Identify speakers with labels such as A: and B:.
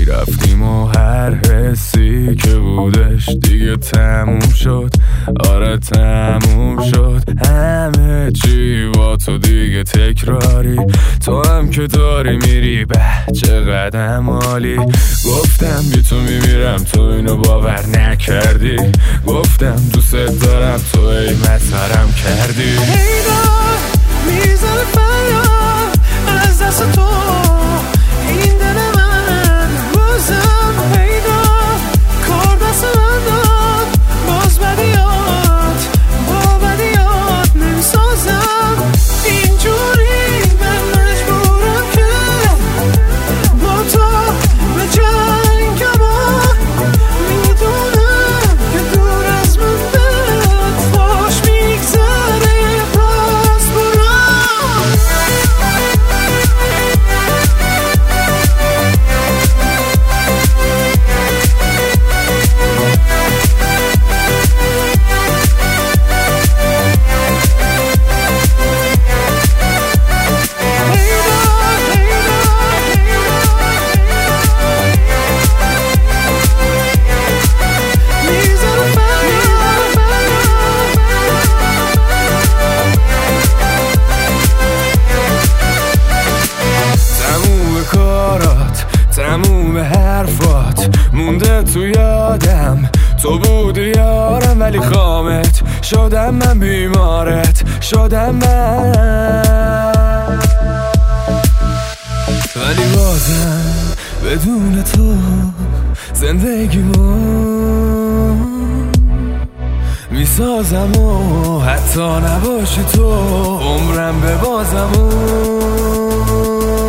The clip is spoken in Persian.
A: رفتیم و هر حسی که بودش دیگه تموم شد. آره تموم شد همه چی با تو دیگه تکراری. تو هم که داری میری به چقدر عالی. گفتم بی تو میمیرم تو اینو باور نکردی. گفتم دوست دارم تو ای مسخرم کردی.
B: هیدار میزنه فریاد از دست تو این دل من بازم. هیدار کار دست من داد باز بدیات با بدیات نمیسازم. اینجوری من مجبورم که با تو به جنگم. میدونم که دور از من بهت خوش میگذره باز برام.
A: تموم حرفات مونده تو یادم. تو بودی یارم ولی خامت شدم من. بیمارت شدم من. ولی بازم بدون تو زندگیمو میسازم و حتی نباشی تو عمرم به بازم.